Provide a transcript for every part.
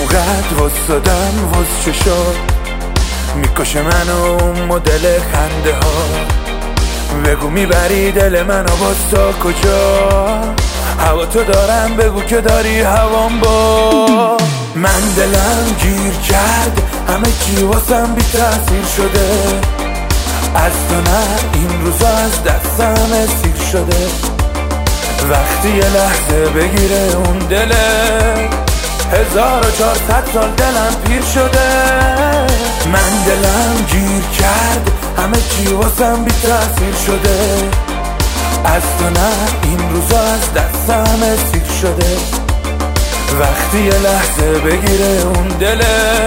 همونقدر واسدم واس چه شد میکشه منو اون مدل خنده ها. بگو میبری دل منو باستا کجا؟ هوا تو دارم بگو که داری هوام با من. دلم گیر کرد همه چی واسم بی تاثیر شده. از تو نه این روزا از دستم اسیر شده. وقتی یه لحظه بگیره اون دله 1400 سال دلم پیر شده. من دلم گیر کرد همه چی واسم بی تاثیر شده. از تو نه این روزا از دستم اسیر شده. وقتی یه لحظه بگیره اون دله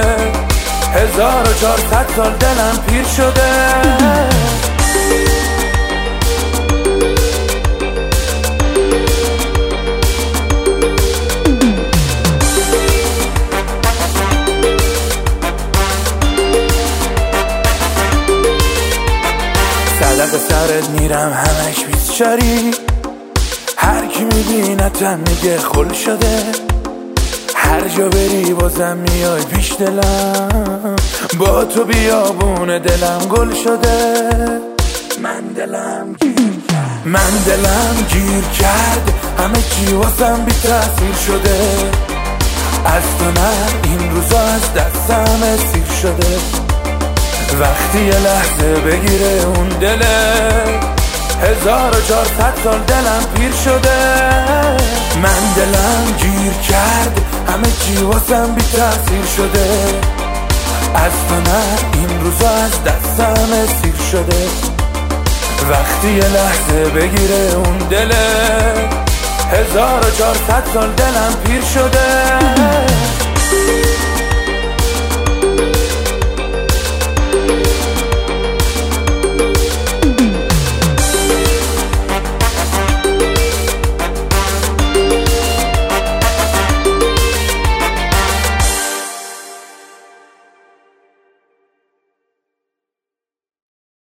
1400 سال دلم پیر شده. صدق سرت میرم همش بیچاری. هر کی میبینتم میگه خل شده. هر جا بری بازم میای پیش دلم. با تو بیابون دلم گل شده. من دلم گیر کرد همه چی واسم بی تاثیر شده. از تو نه این روزا از دستم اسیر شده. وقتی یه لحظه بگیره اون دله 1400 سال دلم پیر شده. من دلم گیر کرد همه چی واسم بی تاثیر شده. از تو نه این روزا از دستم اسیر شده. وقتی یه لحظه بگیره اون دله 1400 سال دلم پیر شده.